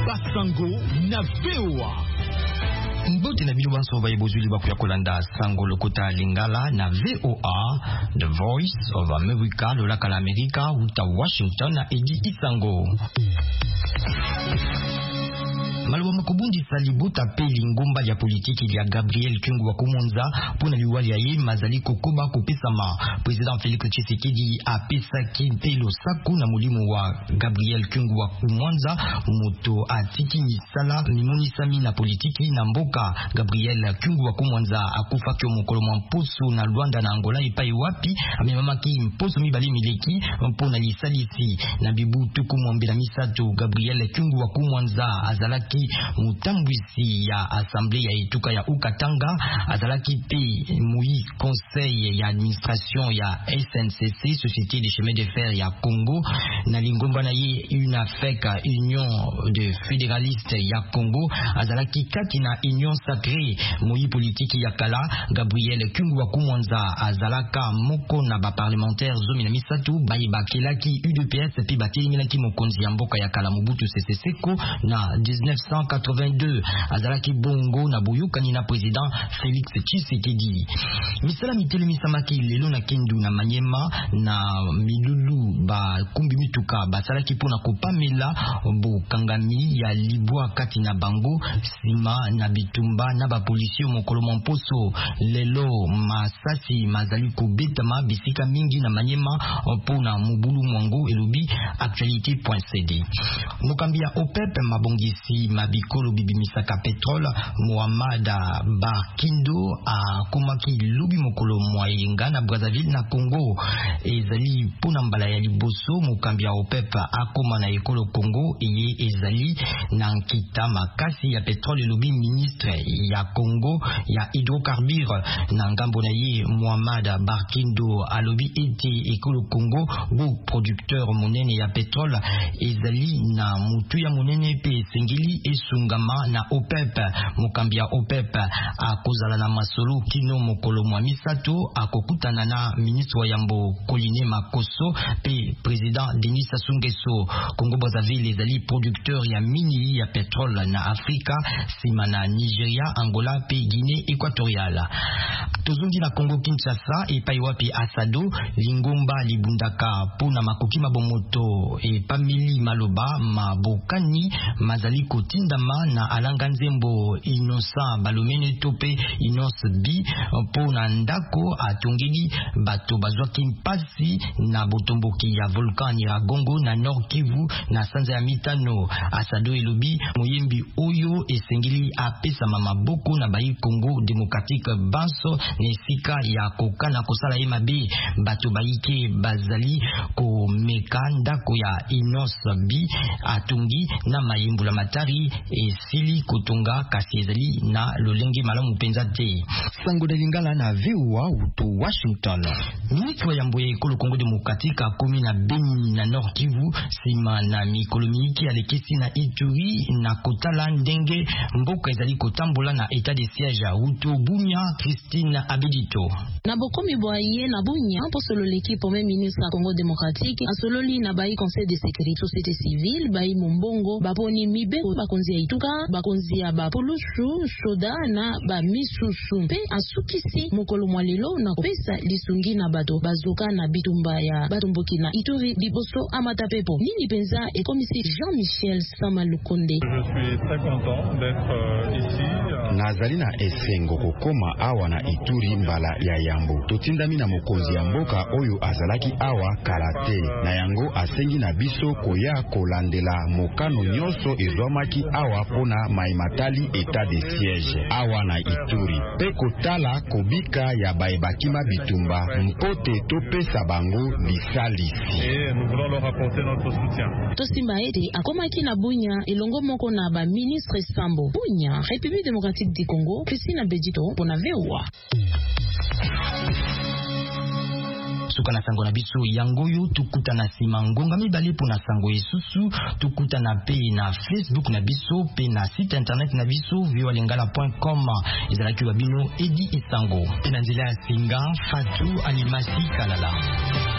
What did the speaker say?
Basango na VOA. Mbote na bino banso baye bozuli bakuya kolanda sango lokota lingala na VOA, The Voice of America, lolaka la Amerika, uta Washington na edi isango. Malwa makubundi salibuta peli ngomba ya politiki ya Gabriel Kyungu wa Kumonza pona liwali ya ye mazali kokoba kopesama. President Félix Tshisekedi a pesa kintelo saku na mulimu wa Gabriel Kyungu wa Kumonza moto atiki misala mimuni sami na politiki na mboka. Gabriel Kyungu wa Kumonza akufa kyo mokolo mposo na Luanda na Angola ipai wapi amemamaki mposo mibali mileki mpona lisalisi na bibu tuku mwambila misato. Gabriel Kyungu wa Kumonza azalaki mutambwisi ya assemblée ya etuka ya Ukatanga, azalaki pe mui conseil ya administration ya SNCC, Société des chemins de fer ya Congo, na lingomba na ye UNAFEC, Union de fédéralistes ya Congo, azalaki kati na Union sacrée mui politique ya kala. Gabriel Kyungu wa Kumonza azalaka moko na ba parlementaire zomi na misatu bayi bakelaki UDPS pe batelimilaki mokonzi ya mboka ya kala Mobutu Sese Seko na 1982. azalaki bongo na boyokani na president Félix Tshisekedi. Misala mitele misamaki lelo na Kindu na Manyema na Milulu ba kumbi mituka basalaki pona kopamela bokangami ya libwa kati na bango sima na bitumba na ba polisi mokolo mposo. Lelo masasi mazali kobetama bisika mingi na Manyema pona mobulu mwango elobi actualité.cd. Mokambia OPEP mabongisi mabikolo bibi misaka petrol Mohamed Barkindo a komaki lubi mokolo mwayenga na Brazzaville na Congo ezali pona mbala ya liboso. Mokambia OPEP akoma na ekolo Congo eye ezali na nkita makasi ya petrol lubi ministre ya Congo ya hydrocarbure na ngambo na ye. Mohamed Barkindo alobi ete ekolo Congo bo producteur monene ya petrol ezali na mutu ya monene pe sengili esungama na OPEP. Mokambia OPEP akozala na masolo kino mokolo mwa misato akokutana na ministre wa yambo Koline Makoso pe president Denis Sassou Nguesso. Congo Brazzaville ezali producteur ya mini ya petrol na Afrika sima na Nigeria, Angola pe Guinée Équatoriale. Tozungi na Congo Kinshasa epai wapi Asado lingomba libundaka pona makoki mabomoto e pamili maloba mabokani mazali kotindama na alanga nzembo Innocent Balomene tope Inos bi pona ndako atongeli bato bazwaki mpasi na botomboki ya volcan Nyiragongo na Nord Kivu na sanza ya mitano. Asado elobi moyembi oyo esengeli apesa maboko na bayi Congo Democratique banso nesika ya kokana kosala emabe bato bayike bazali komeka ndako ya Inos bi atongi na mayembula matari esili kotonga kasi ezali na lolenge malamu penza te. Sango de lingala na VOA uto Washington. Ministre ya mboye ekolo Congo Democratique akomi na Beni na Nord Kivu sima na mikolo mingi alekisi na Ituri na kotala ndenge mboka ezali kotambola na état de siège uto Bunya. Christine Abedito na bokomi boye na Bunya posolo l'équipe premier ministre ya Congo Démocratique asololi na bayi conseil de sécurité société civile bayi mombongo baponi mibe bakonzi ya ituka bakonzi ya bapolushu soda na ba misusu pe asukisi mokolo mwalelo na kopesa lisungi na bato bazoka na bitumba ya batomboki na Ituri liboso amata pepo nini penza ekomisi Jean-Michel Samalukonde. Je suis très content d'être ici. Nazali na esengo kokoma awa na Ituri mbala ya yambo totindami na mokonzi ya mboka oyo azalaki awa kalate na yango asengi na biso koya kolandela mokano nyonso ezwamaki awa pona maimatali état de siège awa na Ituri pe kotala kobika ya baebakima bitumba mpote topesa bango bisalisi. Et nous voulons leur apporter notre soutien. Tosimba ete akomaki na Bunya elongo moko na ba ministre Sambo. Bunya, République démocratique du Congo, Christine Abedito pona VOA. Suka na sango na biso yangoyo tukuta na sima ngonga mibale pona sango esusu tukuta na pe na Facebook na biso pe na site internet na biso voalingala.com ezalaki wabino edi isango pe na nzela ya singa Fatou Alimasi Kalala.